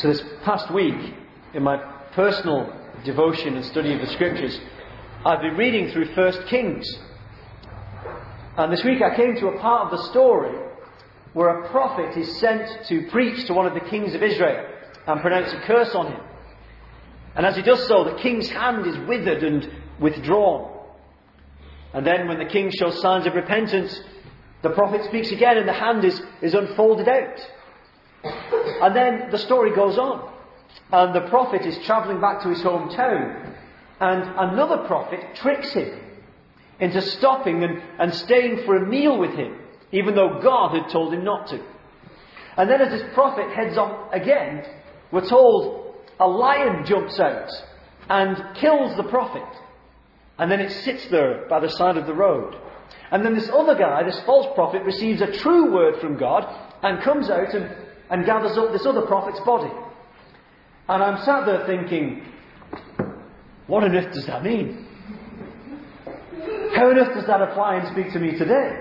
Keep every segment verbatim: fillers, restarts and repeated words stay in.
So this past week, in my personal devotion and study of the Scriptures, I've been reading through First Kings. And this week I came to a part of the story where a prophet is sent to preach to one of the kings of Israel and pronounce a curse on him. And as he does so, the king's hand is withered and withdrawn. And then when the king shows signs of repentance, the prophet speaks again and the hand is, is unfolded out. And then the story goes on. And the prophet is travelling back to his hometown. And another prophet tricks him into stopping and, and staying for a meal with him, even though God had told him not to. And then as this prophet heads on again, we're told a lion jumps out and kills the prophet. And then it sits there by the side of the road. And then this other guy, this false prophet, receives a true word from God and comes out and, and gathers up this other prophet's body. And I'm sat there thinking, what on earth does that mean? How on earth does that apply and speak to me today?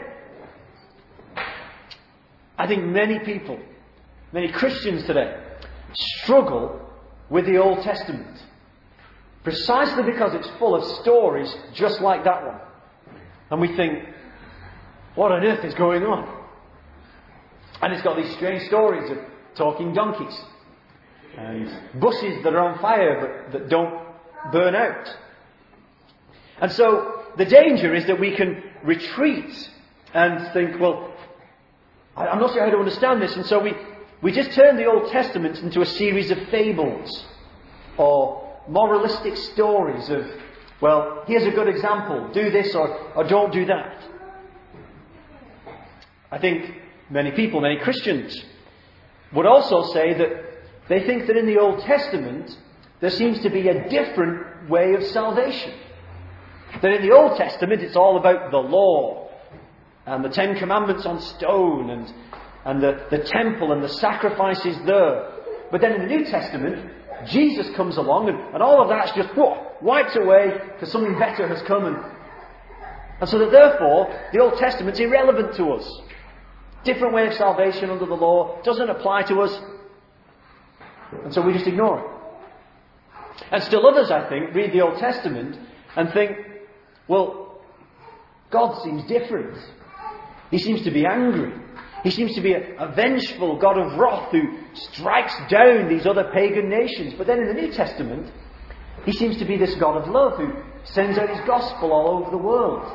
I think many people, many Christians today, struggle with the Old Testament. Precisely because it's full of stories just like that one. And we think, what on earth is going on? And it's got these strange stories of talking donkeys. And bushes that are on fire but that don't burn out. And so the danger is that we can retreat and think, well, I'm not sure how to understand this. And so we, we just turn the Old Testament into a series of fables or moralistic stories of, well, here's a good example. Do this or, or don't do that. I think many people, many Christians, would also say that they think that in the Old Testament there seems to be a different way of salvation. That in the Old Testament it's all about the law and the Ten Commandments on stone and, and the, the temple and the sacrifices there. But then in the New Testament, Jesus comes along and, and all of that's just whoa, wiped away because something better has come. And, and so that therefore the Old Testament's irrelevant to us. Different way of salvation under the law doesn't apply to us. And so we just ignore it. And still others, I think, read the Old Testament and think, well, God seems different. He seems to be angry. He seems to be a, a vengeful God of wrath who strikes down these other pagan nations. But then in the New Testament, He seems to be this God of love who sends out His gospel all over the world.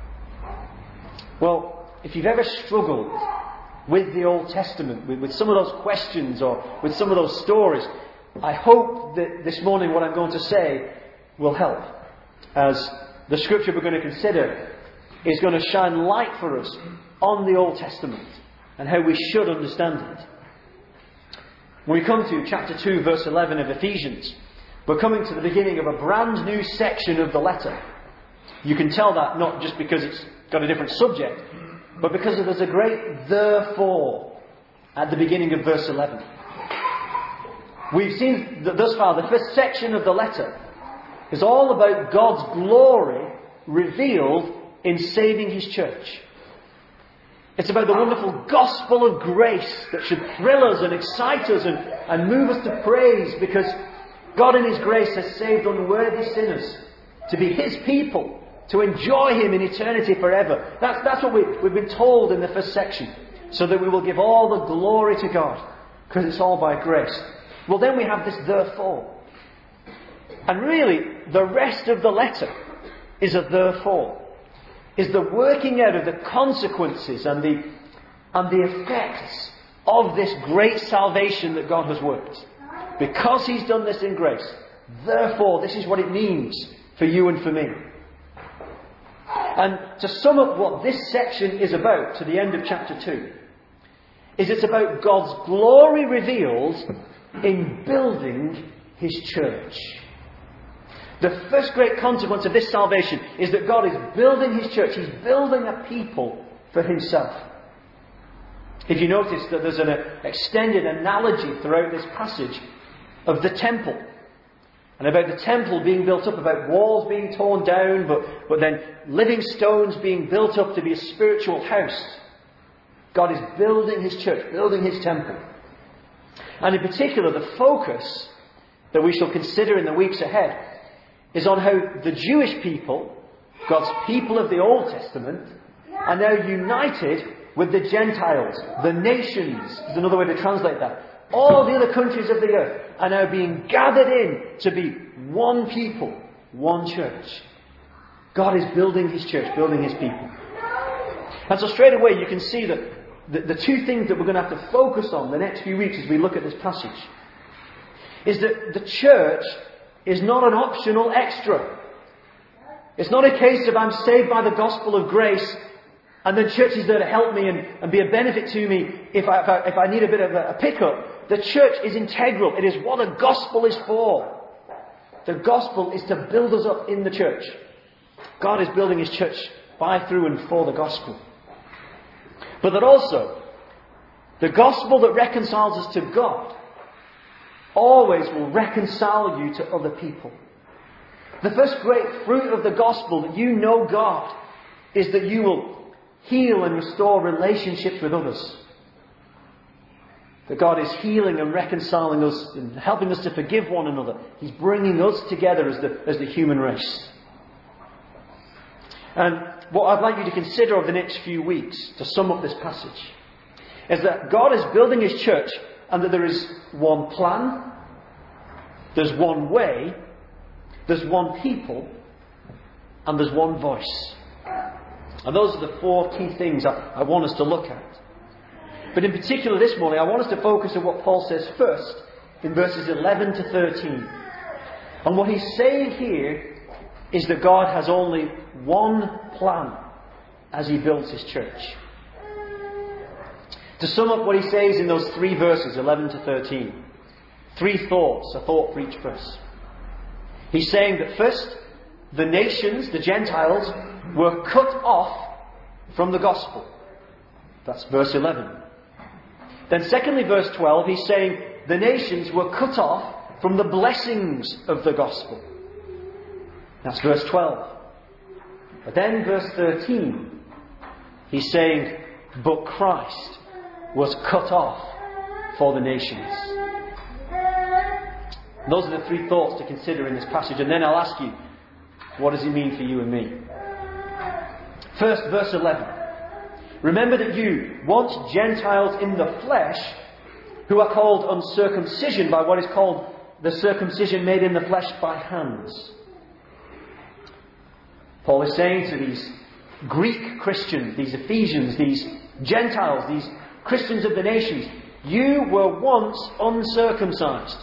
Well, if you've ever struggled with the Old Testament, with, with some of those questions or with some of those stories, I hope that this morning what I'm going to say will help. As the scripture we're going to consider is going to shine light for us on the Old Testament and how we should understand it. When we come to chapter two, verse eleven of Ephesians, we're coming to the beginning of a brand new section of the letter. You can tell that not just because it's got a different subject, but because there's a great therefore at the beginning of verse eleven. We've seen that thus far the first section of the letter is all about God's glory revealed in saving His church. It's about the wonderful gospel of grace that should thrill us and excite us and, and move us to praise, because God in His grace has saved unworthy sinners to be His people, to enjoy Him in eternity forever. That's, that's what we, we've been told in the first section, so that we will give all the glory to God, because it's all by grace. Well, then we have this therefore. And really, the rest of the letter is a therefore. Is the working out of the consequences and the, and the effects of this great salvation that God has worked. Because He's done this in grace, therefore, this is what it means for you and for me. And to sum up what this section is about, to the end of chapter two, is it's about God's glory revealed in building His church. The first great consequence of this salvation is that God is building His church. He's building a people for Himself. If you notice that there's an extended analogy throughout this passage of the temple. And about the temple being built up, about walls being torn down, but, but then living stones being built up to be a spiritual house. God is building His church, building His temple. And in particular, the focus that we shall consider in the weeks ahead is on how the Jewish people, God's people of the Old Testament, are now united with the Gentiles. The nations is another way to translate that. All the other countries of the earth are now being gathered in to be one people, one church. God is building His church, building His people. And so straight away you can see that the, the two things that we're going to have to focus on the next few weeks as we look at this passage is that the church is not an optional extra. It's not a case of I'm saved by the gospel of grace and then church is there to help me and, and be a benefit to me if I, if I, if I need a bit of a, a pickup. The church is integral. It is what the gospel is for. The gospel is to build us up in the church. God is building His church by, through and for the gospel. But that also, the gospel that reconciles us to God always will reconcile you to other people. The first great fruit of the gospel that you know God is that you will heal and restore relationships with others. That God is healing and reconciling us and helping us to forgive one another. He's bringing us together as the, as the human race. And what I'd like you to consider over the next few weeks, to sum up this passage, is that God is building His church and that there is one plan, there's one way, there's one people, and there's one voice. And those are the four key things I, I want us to look at. But in particular this morning, I want us to focus on what Paul says first in verses eleven to thirteen. And what he's saying here is that God has only one plan as He builds His church. To sum up what he says in those three verses, eleven to thirteen, three thoughts, a thought for each verse. He's saying that first, the nations, the Gentiles, were cut off from the gospel. That's verse eleven. Then secondly, verse twelve, he's saying the nations were cut off from the blessings of the gospel. That's verse twelve. But then verse thirteen, he's saying, but Christ was cut off for the nations. And those are the three thoughts to consider in this passage. And then I'll ask you, what does it mean for you and me? First, verse eleven. Remember that you, once Gentiles in the flesh, who are called uncircumcision by what is called the circumcision made in the flesh by hands. Paul is saying to these Greek Christians, these Ephesians, these Gentiles, these Christians of the nations, you were once uncircumcised.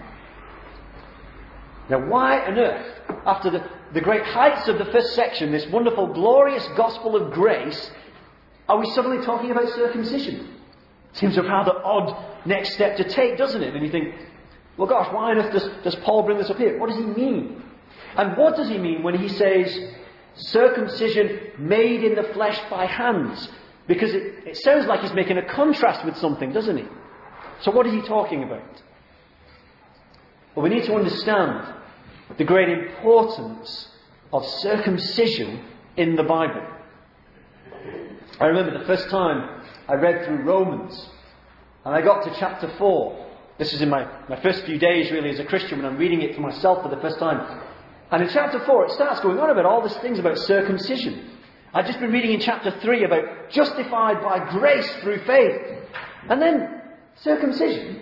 Now why on earth, after the, the great heights of the first section, this wonderful, glorious gospel of grace, are we suddenly talking about circumcision? Seems a rather odd next step to take, doesn't it? And you think, well gosh, why on earth does, does Paul bring this up here? What does he mean? And what does he mean when he says circumcision made in the flesh by hands? Because it, it sounds like he's making a contrast with something, doesn't he? So what is he talking about? Well, we need to understand the great importance of circumcision in the Bible. I remember the first time I read through Romans, and I got to chapter four. This is in my, my first few days really as a Christian when I'm reading it for myself for the first time. And in chapter four it starts going on about all these things about circumcision. I'd just been reading in chapter three about justified by grace through faith. And then circumcision.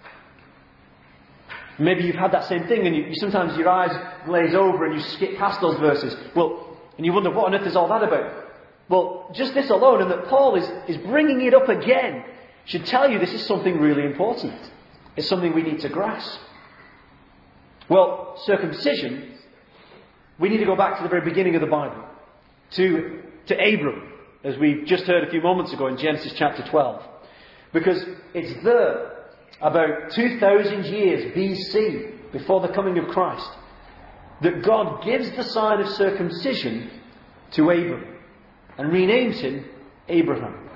Maybe you've had that same thing and you, you sometimes your eyes glaze over and you skip past those verses. Well, and you wonder what on earth is all that about? Well, just this alone, and that Paul is, is bringing it up again, should tell you this is something really important. It's something we need to grasp. Well, circumcision, we need to go back to the very beginning of the Bible. To, to Abram, as we just heard a few moments ago in Genesis chapter twelve. Because it's there, about two thousand years B C, before the coming of Christ, that God gives the sign of circumcision to Abram. And renames him Abraham.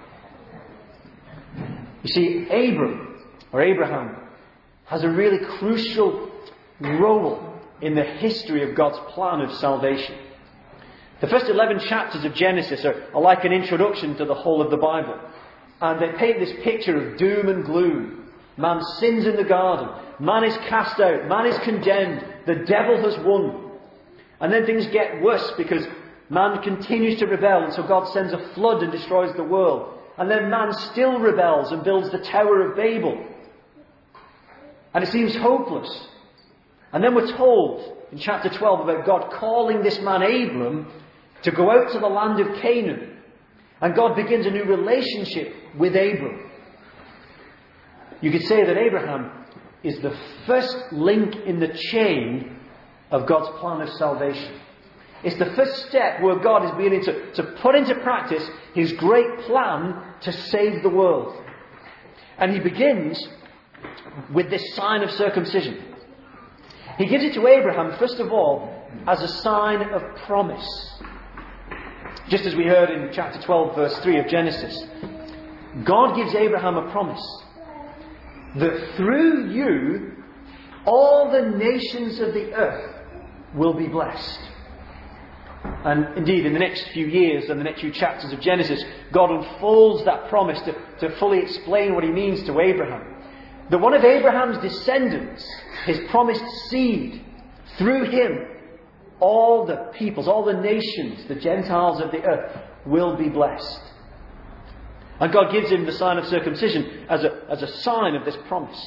You see, Abram, or Abraham, has a really crucial role in the history of God's plan of salvation. The first eleven chapters of Genesis are, are like an introduction to the whole of the Bible. And they paint this picture of doom and gloom. Man sins in the garden. Man is cast out. Man is condemned. The devil has won. And then things get worse because man continues to rebel, and so God sends a flood and destroys the world. And then man still rebels and builds the Tower of Babel. And it seems hopeless. And then we're told in chapter twelve about God calling this man Abram to go out to the land of Canaan. And God begins a new relationship with Abram. You could say that Abraham is the first link in the chain of God's plan of salvation. It's the first step where God is beginning to, to put into practice His great plan to save the world. And He begins with this sign of circumcision. He gives it to Abraham, first of all, as a sign of promise. Just as we heard in chapter twelve, verse three of Genesis. God gives Abraham a promise that through you, all the nations of the earth will be blessed. And indeed, in the next few years and the next few chapters of Genesis, God unfolds that promise to, to fully explain what He means to Abraham. That one of Abraham's descendants, his promised seed, through him, all the peoples, all the nations, the Gentiles of the earth, will be blessed. And God gives him the sign of circumcision as a, as a sign of this promise.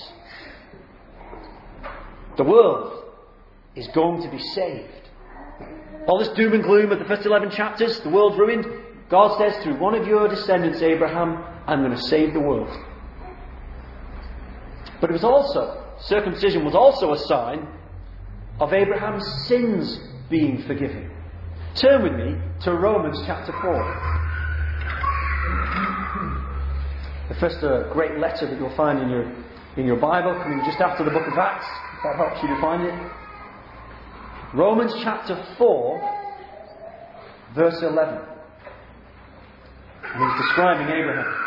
The world is going to be saved. All this doom and gloom of the first eleven chapters, the world's ruined. God says, through one of your descendants, Abraham, I'm going to save the world. But it was also, circumcision was also a sign of Abraham's sins being forgiven. Turn with me to Romans chapter four. The first uh, great letter that you'll find in your, in your Bible, coming just after the book of Acts, if that helps you to find it. Romans chapter four, verse eleven. And he's describing Abraham.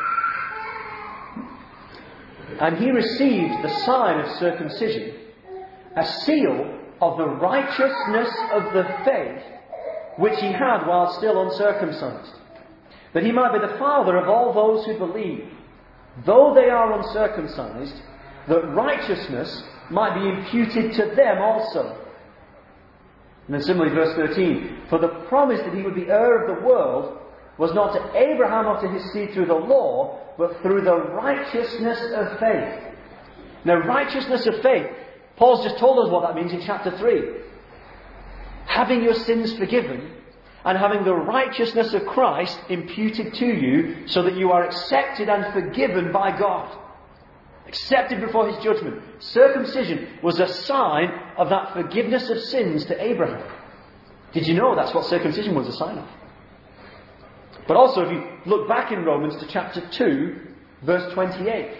And he received the sign of circumcision, a seal of the righteousness of the faith which he had while still uncircumcised, that he might be the father of all those who believe, though they are uncircumcised, that righteousness might be imputed to them also. And then similarly, verse thirteen, for the promise that he would be heir of the world was not to Abraham or to his seed through the law, but through the righteousness of faith. Now, righteousness of faith, Paul's just told us what that means in chapter three. Having your sins forgiven and having the righteousness of Christ imputed to you so that you are accepted and forgiven by God. Accepted before His judgment. Circumcision was a sign of that forgiveness of sins to Abraham. Did you know that's what circumcision was a sign of? But also, if you look back in Romans to chapter two, verse twenty-eight.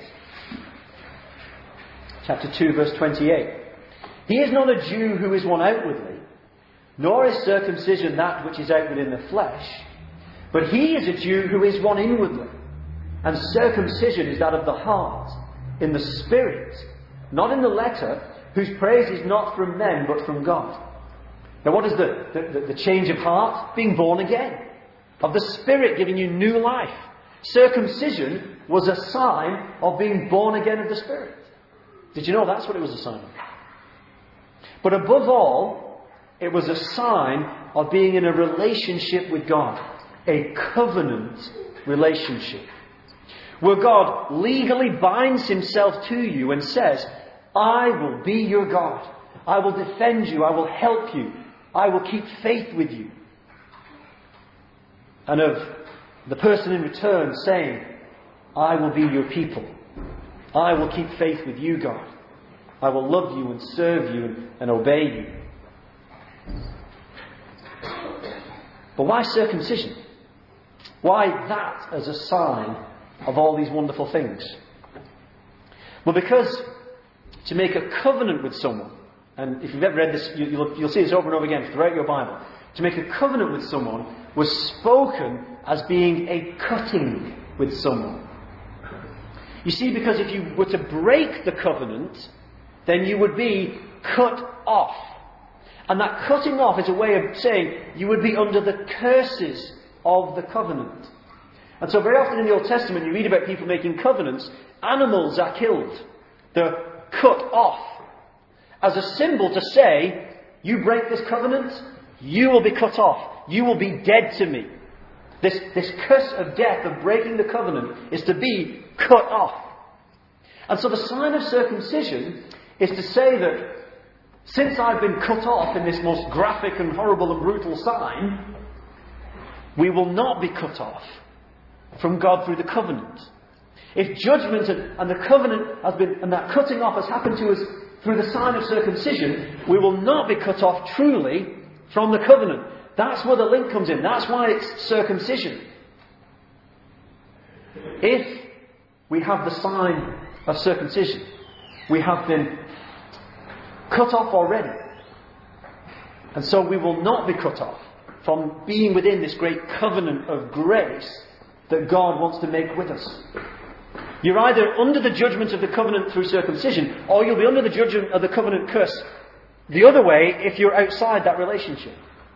Chapter two, verse twenty-eight. He is not a Jew who is one outwardly, nor is circumcision that which is outward in the flesh, but he is a Jew who is one inwardly. And circumcision is that of the heart, in the spirit, not in the letter, whose praise is not from men, but from God. Now what is the, the, the change of heart? Being born again. Of the Spirit giving you new life. Circumcision was a sign of being born again of the Spirit. Did you know that's what it was a sign of? But above all, it was a sign of being in a relationship with God. A covenant relationship. Where God legally binds Himself to you and says, I will be your God. I will defend you. I will help you. I will keep faith with you. And of the person in return saying, I will be your people. I will keep faith with you, God. I will love you and serve you and, and obey you. But why circumcision? Why that as a sign of all these wonderful things? Well, because to make a covenant with someone, and if you've ever read this, you, you'll, you'll see this over and over again throughout your Bible. To make a covenant with someone was spoken as being a cutting with someone. You see, because if you were to break the covenant, then you would be cut off. And that cutting off is a way of saying you would be under the curses of the covenant. And so very often in the Old Testament you read about people making covenants, animals are killed. They're cut off. As a symbol to say, you break this covenant, you will be cut off. You will be dead to me. This, this curse of death, of breaking the covenant, is to be cut off. And so the sign of circumcision is to say that since I've been cut off in this most graphic and horrible and brutal sign, we will not be cut off from God through the covenant. If judgment and, and the covenant has been, and that cutting off has happened to us through the sign of circumcision, we will not be cut off truly from the covenant. That's where the link comes in. That's why it's circumcision. If we have the sign of circumcision, we have been cut off already. And so we will not be cut off from being within this great covenant of grace that God wants to make with us. You're either under the judgment of the covenant through circumcision, or you'll be under the judgment of the covenant curse the other way if you're outside that relationship.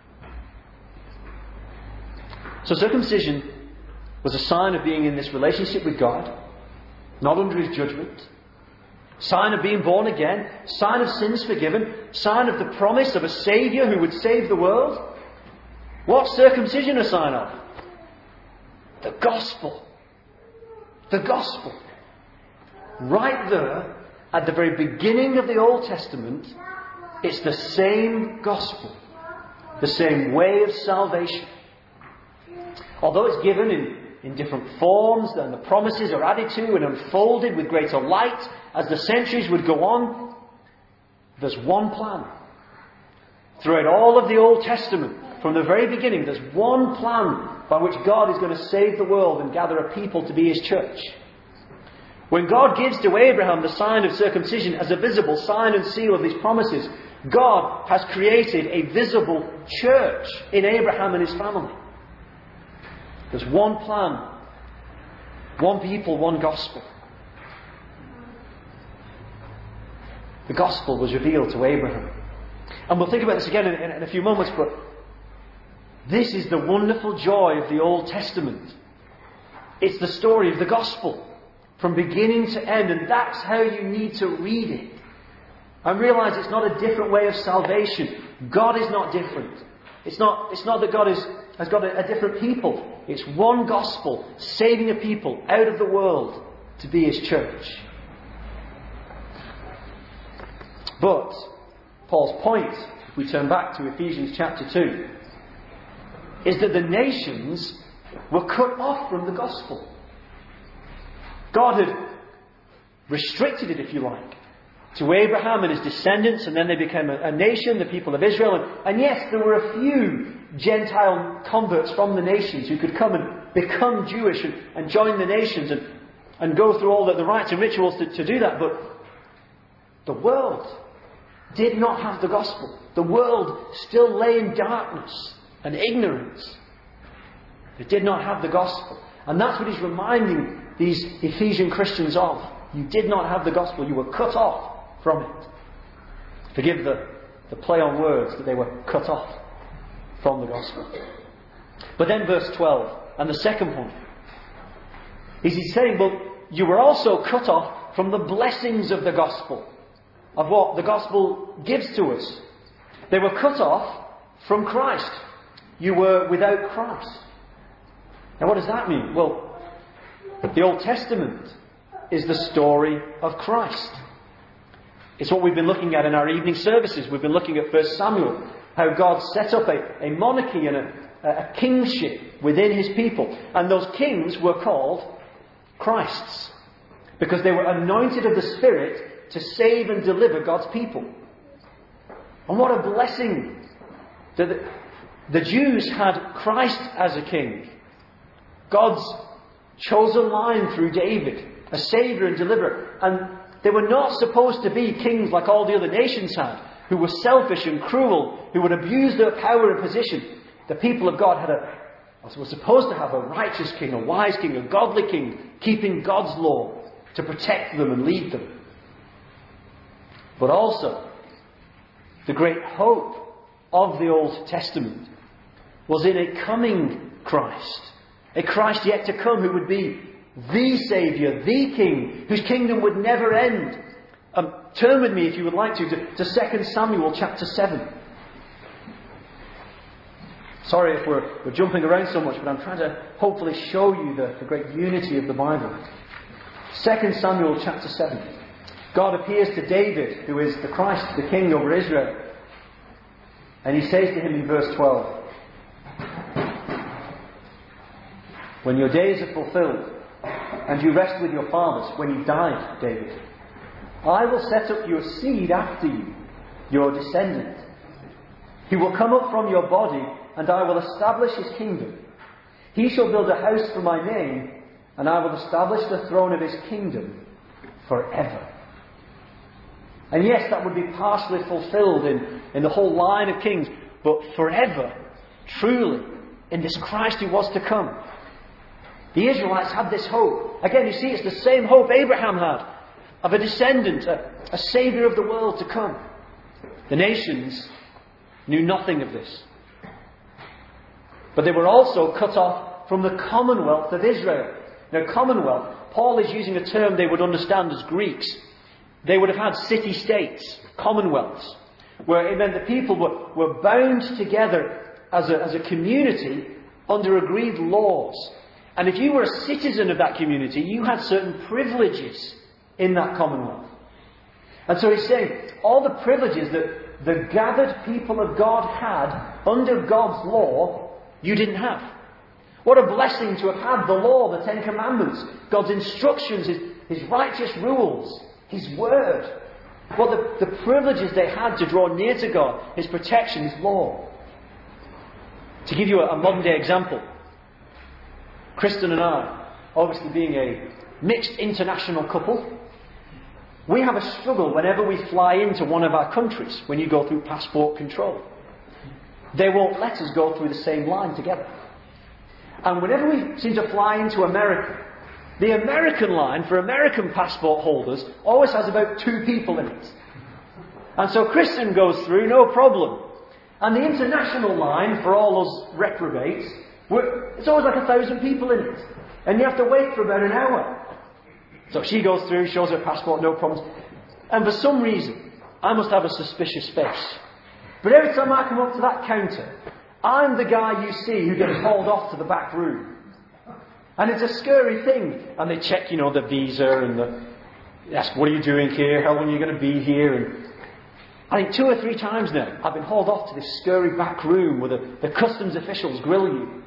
So circumcision was a sign of being in this relationship with God, not under His judgment. Sign of being born again, sign of sins forgiven, sign of the promise of a Saviour who would save the world. What's circumcision a sign of? The gospel. The gospel. Right there, at the very beginning of the Old Testament, it's the same gospel. The same way of salvation. Although it's given in, in different forms, and the promises are added to and unfolded with greater light as the centuries would go on, there's one plan. Throughout all of the Old Testament, from the very beginning, there's one plan by which God is going to save the world and gather a people to be His church. When God gives to Abraham the sign of circumcision as a visible sign and seal of these promises, God has created a visible church in Abraham and his family. There's one plan, one people, one gospel. The gospel was revealed to Abraham. And we'll think about this again in, in, in a few moments, but this is the wonderful joy of the Old Testament. It's the story of the gospel from beginning to end, and that's how you need to read it. And realise it's not a different way of salvation. God is not different. It's not, it's not that God is, has got a, a different people. It's one gospel, saving a people out of the world to be His church. But Paul's point, if we turn back to Ephesians chapter two, is that the nations were cut off from the gospel. God had restricted it, if you like, to Abraham and his descendants, and then they became a, a nation, the people of Israel. And, and yes, there were a few Gentile converts from the nations who could come and become Jewish and, and join the nations and, and go through all the, the rites and rituals to, to do that. But the world did not have the gospel. The world still lay in darkness and ignorance. It did not have the gospel. And that's what he's reminding these Ephesian Christians of. You did not have the gospel. You were cut off from it. Forgive the, the play on words that they were cut off from the gospel. But then verse twelve, and the second point, is he's saying, well, you were also cut off from the blessings of the gospel, of what the gospel gives to us. They were cut off from Christ. You were without Christ. Now what does that mean? Well, the Old Testament is the story of Christ. It's what we've been looking at in our evening services. We've been looking at First Samuel, how God set up a, a monarchy and a, a kingship within His people. And those kings were called Christs, because they were anointed of the Spirit to save and deliver God's people. And what a blessing that the, the Jews had Christ as a king. God's chosen line through David, a saviour and deliverer. And they were not supposed to be kings like all the other nations had, who were selfish and cruel, who would abuse their power and position. The people of God had a, were supposed to have a righteous king, a wise king, a godly king, keeping God's law to protect them and lead them. But also, the great hope of the Old Testament was in a coming Christ. A Christ yet to come who would be the Saviour, the King, whose kingdom would never end. Um, turn with me, if you would like to, to, to Second Samuel chapter seven. Sorry if we're, we're jumping around so much, but I'm trying to hopefully show you the, the great unity of the Bible. Second Samuel chapter seven. God appears to David, who is the Christ, the King over Israel. And he says to him in verse twelve, when your days are fulfilled, and you rest with your fathers, when you died, David, I will set up your seed after you, your descendant. He will come up from your body, and I will establish his kingdom. He shall build a house for my name, and I will establish the throne of his kingdom forever. And yes, that would be partially fulfilled in, in the whole line of kings, but forever, truly, in this Christ who was to come. The Israelites had this hope. Again, you see, it's the same hope Abraham had, of a descendant, a, a saviour of the world to come. The nations knew nothing of this. But they were also cut off from the commonwealth of Israel. Now, commonwealth, Paul is using a term they would understand as Greeks. They would have had city-states, commonwealths, where it meant the people were, were bound together as a, as a community under agreed laws. And if you were a citizen of that community, you had certain privileges in that commonwealth. And so he's saying, all the privileges that the gathered people of God had under God's law, you didn't have. What a blessing to have had the law, the Ten Commandments, God's instructions, His, His righteous rules, His Word. What the, the privileges they had to draw near to God, His protection, His law. To give you a, a modern day example, Kristen and I, obviously being a mixed international couple, we have a struggle whenever we fly into one of our countries, when you go through passport control. They won't let us go through the same line together. And whenever we seem to fly into America, the American line for American passport holders always has about two people in it. And so Kristen goes through, no problem. And the international line for all those reprobates, it's always like a thousand people in it. And you have to wait for about an hour. So she goes through, shows her passport, no problems. And for some reason, I must have a suspicious face. But every time I come up to that counter, I'm the guy you see who gets hauled off to the back room. And it's a scary thing. And they check, you know, the visa and the... ask, what are you doing here? How long are you going to be here? And I think two or three times now, I've been hauled off to this scary back room where the, the customs officials grill you.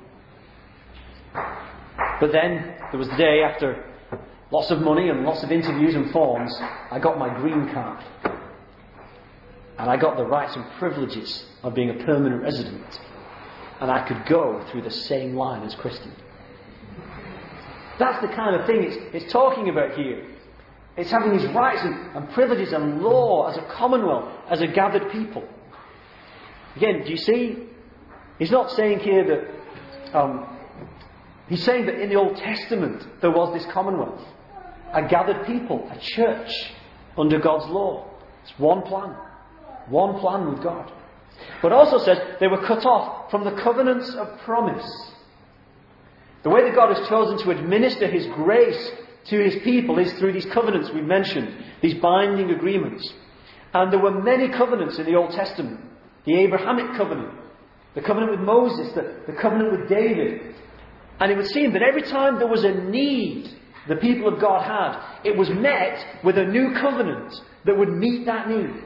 But then, there was the day after lots of money and lots of interviews and forms, I got my green card. And I got the rights and privileges of being a permanent resident. And I could go through the same line as Kristen. That's the kind of thing it's, it's talking about here. It's having these rights and, and privileges and law as a commonwealth, as a gathered people. Again, do you see? He's not saying here that... Um, he's saying that in the Old Testament there was this commonwealth. A gathered people, a church, under God's law. It's one plan. One plan with God. But also says they were cut off from the covenants of promise. The way that God has chosen to administer His grace to His people is through these covenants we mentioned, these binding agreements. And there were many covenants in the Old Testament. The Abrahamic covenant, the covenant with Moses, the, the covenant with David. And it would seem that every time there was a need the people of God had, it was met with a new covenant that would meet that need.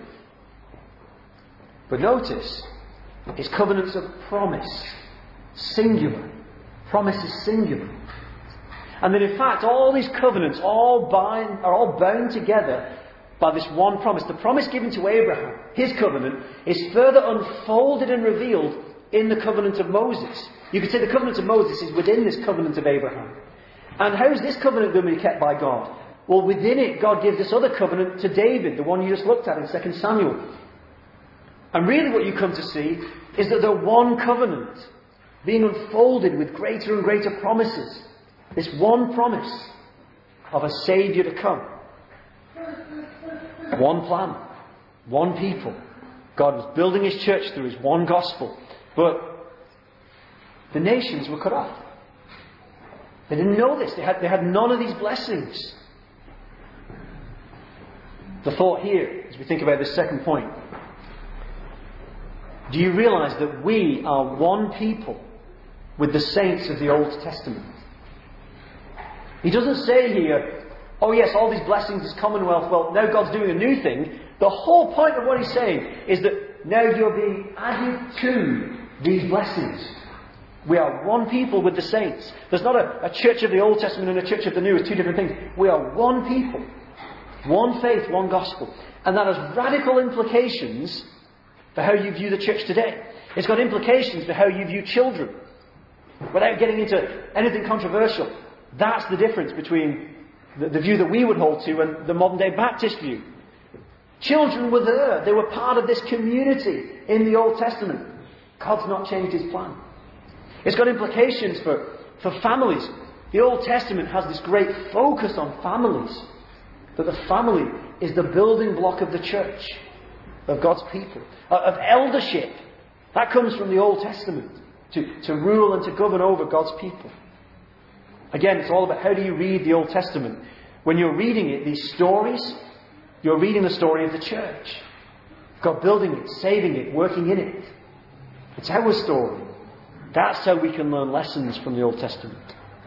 But notice, it's covenants of promise. Singular. Promise is singular. And that in fact all these covenants all bind, are all bound together by this one promise. The promise given to Abraham, his covenant, is further unfolded and revealed in the covenant of Moses. You could say the covenant of Moses is within this covenant of Abraham. And how is this covenant going to be kept by God? Well, within it, God gives this other covenant to David, the one you just looked at in Second Samuel. And really what you come to see is that the one covenant being unfolded with greater and greater promises. This one promise of a Saviour to come. One plan. One people. God was building His church through His one gospel. But the nations were cut off. They didn't know this. They had, they had none of these blessings. The thought here, as we think about this second point, do you realise that we are one people with the saints of the Old Testament? He doesn't say here, oh yes, all these blessings, this commonwealth, well, now God's doing a new thing. The whole point of what he's saying is that now you're being added to these blessings. We are one people with the saints. There's not a, a church of the Old Testament and a church of the New as two different things. We are one people. One faith, one gospel. And that has radical implications for how you view the church today. It's got implications for how you view children. Without getting into anything controversial, that's the difference between the, the view that we would hold to and the modern day Baptist view. Children were there. They were part of this community in the Old Testament. God's not changed his plan. It's got implications for, for families. The Old Testament has this great focus on families. That the family is the building block of the church, of God's people, of eldership. That comes from the Old Testament, to, to rule and to govern over God's people. Again, it's all about how do you read the Old Testament. When you're reading it, these stories, you're reading the story of the church. God building it, saving it, working in it. It's our story. That's how we can learn lessons from the Old Testament.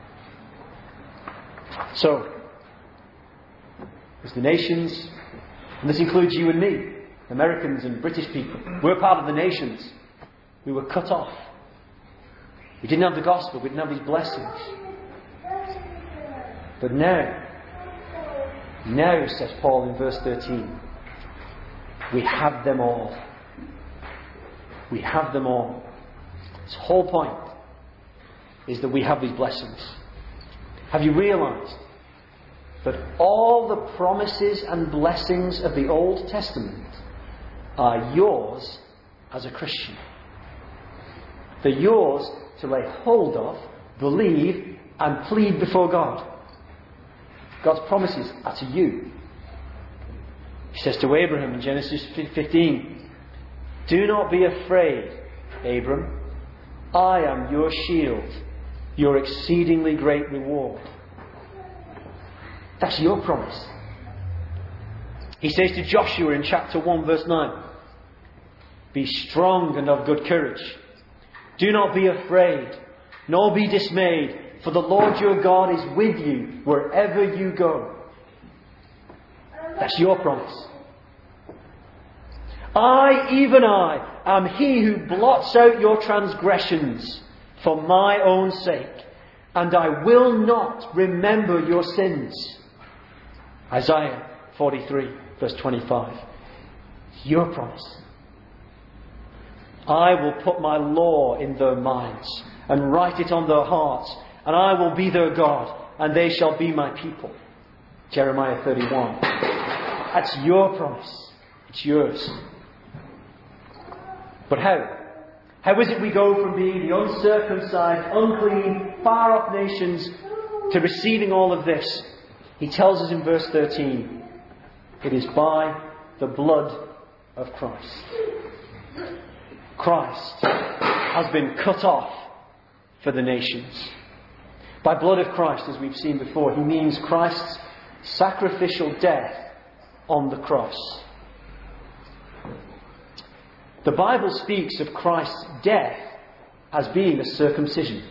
So, as the nations, and this includes you and me, Americans and British people, we're part of the nations. We were cut off. We didn't have the gospel, we didn't have these blessings. But now, now, says Paul in verse thirteen, we have them all. We have them all. His whole point is that we have these blessings. Have you realised that all the promises and blessings of the Old Testament are yours as a Christian? They're yours to lay hold of, believe, and plead before God. God's promises are to you. He says to Abraham in Genesis fifteen, do not be afraid, Abram. I am your shield, your exceedingly great reward. That's your promise. He says to Joshua in chapter one verse nine, be strong and of good courage. Do not be afraid, nor be dismayed, for the Lord your God is with you wherever you go. That's your promise. I, even I, am he who blots out your transgressions for my own sake, and I will not remember your sins. Isaiah forty-three, verse twenty-five. Your promise. I will put my law in their minds and write it on their hearts, and I will be their God, and they shall be my people. Jeremiah thirty-one. That's your promise. It's yours. But how? How is it we go from being the uncircumcised, unclean, far-off nations to receiving all of this? He tells us in verse thirteen, it is by the blood of Christ. Christ has been cut off for the nations. By blood of Christ, as we've seen before, he means Christ's sacrificial death on the cross. The Bible speaks of Christ's death as being a circumcision.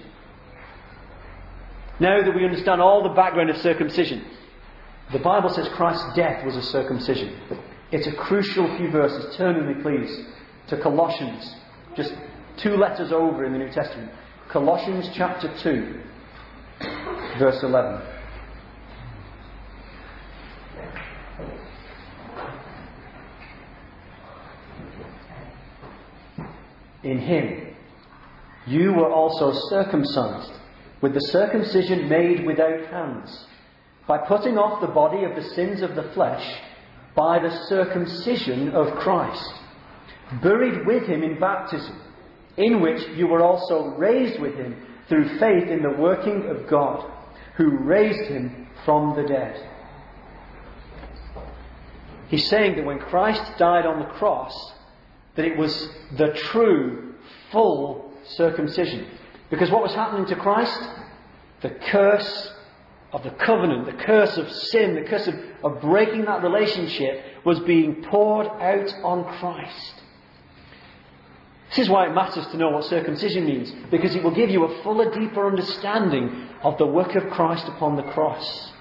Now that we understand all the background of circumcision, the Bible says Christ's death was a circumcision. It's a crucial few verses. Turn with me, please, to Colossians, just two letters over in the New Testament. Colossians chapter two, verse eleven. In him you were also circumcised with the circumcision made without hands, by putting off the body of the sins of the flesh by the circumcision of Christ, buried with him in baptism, in which you were also raised with him through faith in the working of God, who raised him from the dead. He's saying that when Christ died on the cross, that it was the true, full circumcision. Because what was happening to Christ? The curse of the covenant, the curse of sin, the curse of, of breaking that relationship was being poured out on Christ. This is why it matters to know what circumcision means, because it will give you a fuller, deeper understanding of the work of Christ upon the cross.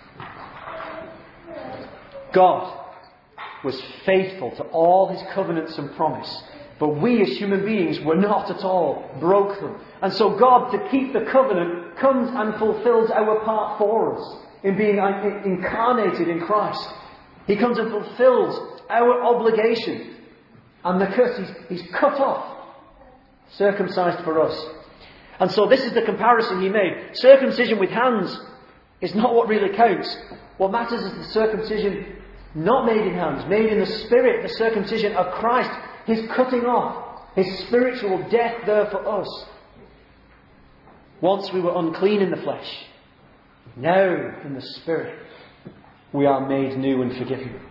God was faithful to all His covenants and promise, but we as human beings were not at all, broke them. And so God, to keep the covenant, comes and fulfills our part for us in being incarnated in Christ. He comes and fulfills our obligation. And the curse, He's, he's cut off, circumcised for us. And so this is the comparison He made. Circumcision with hands is not what really counts. What matters is the circumcision not made in hands, made in the Spirit, the circumcision of Christ. His cutting off, His spiritual death there for us. Once we were unclean in the flesh, now in the Spirit we are made new and forgiven.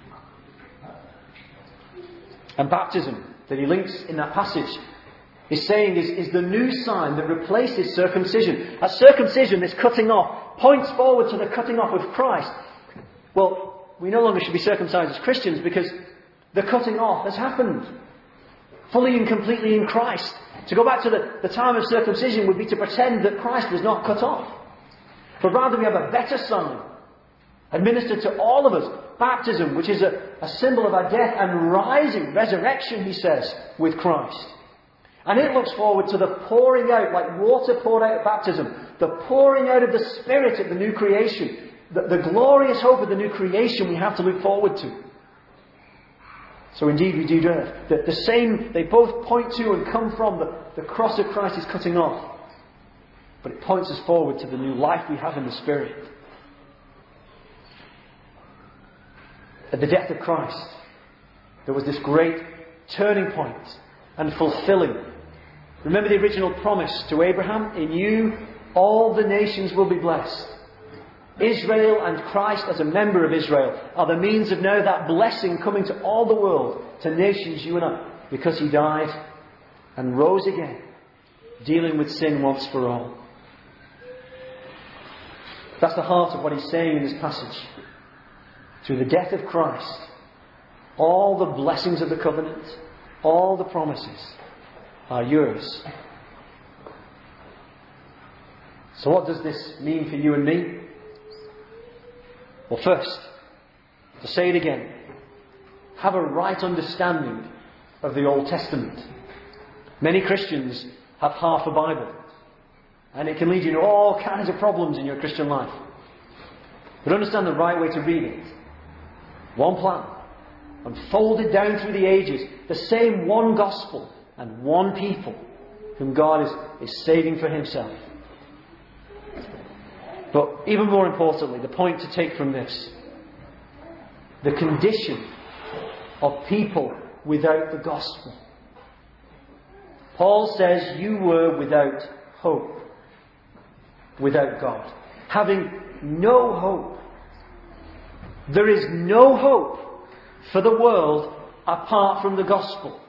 And baptism, that he links in that passage, is saying is, is the new sign that replaces circumcision. As circumcision, this cutting off, points forward to the cutting off of Christ. Well, we no longer should be circumcised as Christians because the cutting off has happened. Fully and completely in Christ. To go back to the, the time of circumcision would be to pretend that Christ was not cut off. But rather we have a better sign administered to all of us. Baptism, which is a, a symbol of our death and rising, resurrection, he says, with Christ. And it looks forward to the pouring out, like water poured out at baptism, the pouring out of the Spirit at the new creation. The, the glorious hope of the new creation we have to look forward to. So indeed we do that. The, the same, they both point to and come from the, the cross of Christ is cutting off. But it points us forward to the new life we have in the Spirit. At the death of Christ, there was this great turning point and fulfilling. Remember the original promise to Abraham? In you all the nations will be blessed. Israel and Christ as a member of Israel are the means of now that blessing coming to all the world, to nations, you and I, because He died and rose again, dealing with sin once for all. That's the heart of what he's saying in this passage. Through the death of Christ, all the blessings of the covenant, all the promises are yours. So what does this mean for you and me? Well, first, to say it again, have a right understanding of the Old Testament. Many Christians have half a Bible, and it can lead you to all kinds of problems in your Christian life. But understand the right way to read it. One plan, unfolded down through the ages, the same one gospel and one people whom God is, is saving for Himself. But even more importantly, the point to take from this, the condition of people without the gospel. Paul says you were without hope, without God, having no hope. There is no hope for the world apart from the gospel.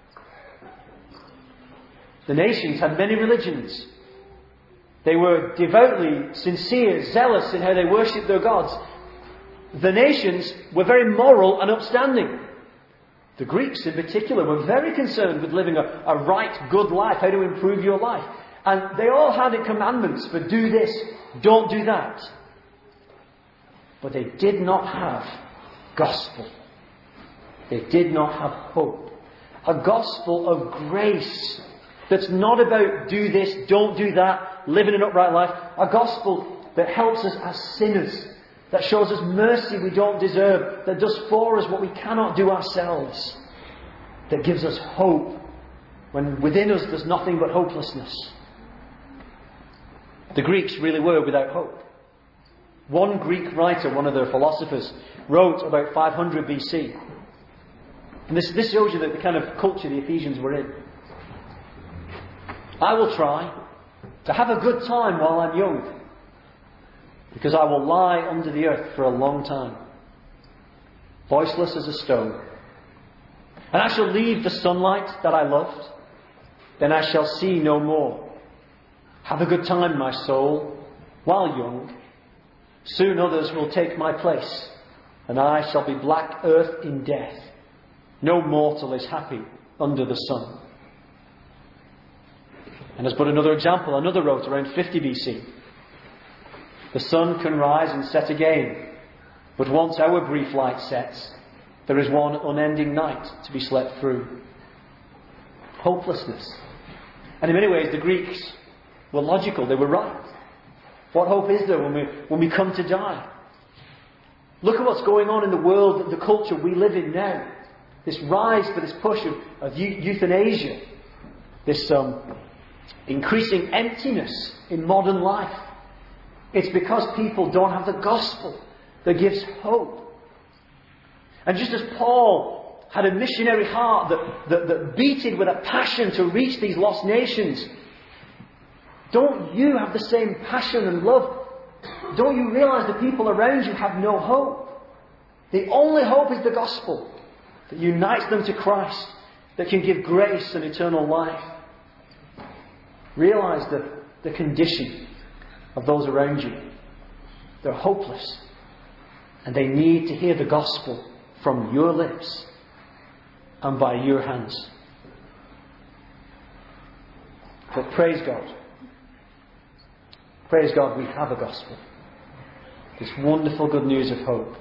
The nations had many religions. They were devoutly sincere, zealous in how they worshipped their gods. The nations were very moral and upstanding. The Greeks in particular were very concerned with living a, a right, good life, how to improve your life. And they all had commandments for do this, don't do that. But they did not have gospel. They did not have hope. A gospel of grace that's not about do this, don't do that, living an upright life. A gospel that helps us as sinners, that shows us mercy we don't deserve, that does for us what we cannot do ourselves, that gives us hope when within us there's nothing but hopelessness. The Greeks really were without hope. One Greek writer, one of their philosophers, wrote about five hundred B C. And this, this shows you that the kind of culture the Ephesians were in. I will try to have a good time while I'm young, because I will lie under the earth for a long time, voiceless as a stone. And I shall leave the sunlight that I loved, then I shall see no more. Have a good time, my soul, while young, Soon others will take my place, and I shall be black earth in death. No mortal is happy under the sun. And as but another example, another wrote around fifty B C. The sun can rise and set again, but once our brief light sets, there is one unending night to be slept through. Hopelessness. And in many ways the Greeks were logical, they were right. What hope is there when we, when we come to die? Look at what's going on in the world, the culture we live in now. This rise for this push of, of euthanasia. This um, increasing emptiness in modern life. It's because people don't have the gospel that gives hope. And just as Paul had a missionary heart that, that, that beated with a passion to reach these lost nations, don't you have the same passion and love? Don't you realise the people around you have no hope? The only hope is the gospel that unites them to Christ, that can give grace and eternal life. Realise the, the condition of those around you. They're hopeless. And they need to hear the gospel from your lips and by your hands. But praise God. Praise God, we have a gospel. This wonderful good news of hope.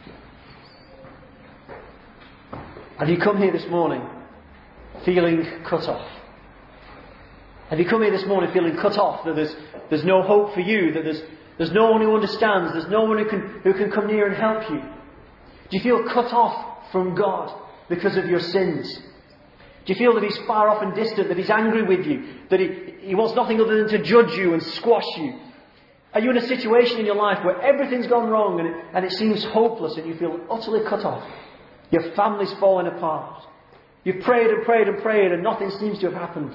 Have you come here this morning feeling cut off? Have you come here this morning feeling cut off, that there's, there's no hope for you, that there's, there's no one who understands, there's no one who can, who can come near and help you? Do you feel cut off from God because of your sins? Do you feel that He's far off and distant, that He's angry with you, that He, he wants nothing other than to judge you and squash you? Are you in a situation in your life where everything's gone wrong and it, and it seems hopeless and you feel utterly cut off? Your family's falling apart. You've prayed and prayed and prayed and nothing seems to have happened.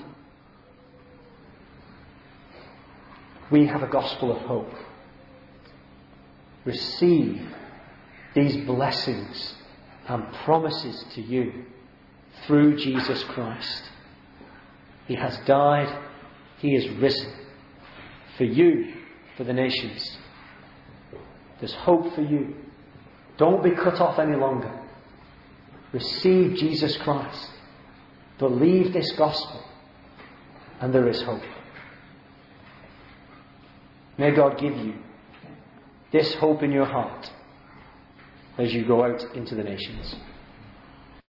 We have a gospel of hope. Receive these blessings and promises to you through Jesus Christ. He has died. He is risen. For you, for the nations. There's hope for you. Don't be cut off any longer. Receive Jesus Christ. Believe this gospel. And there is hope. May God give you this hope in your heart as you go out into the nations.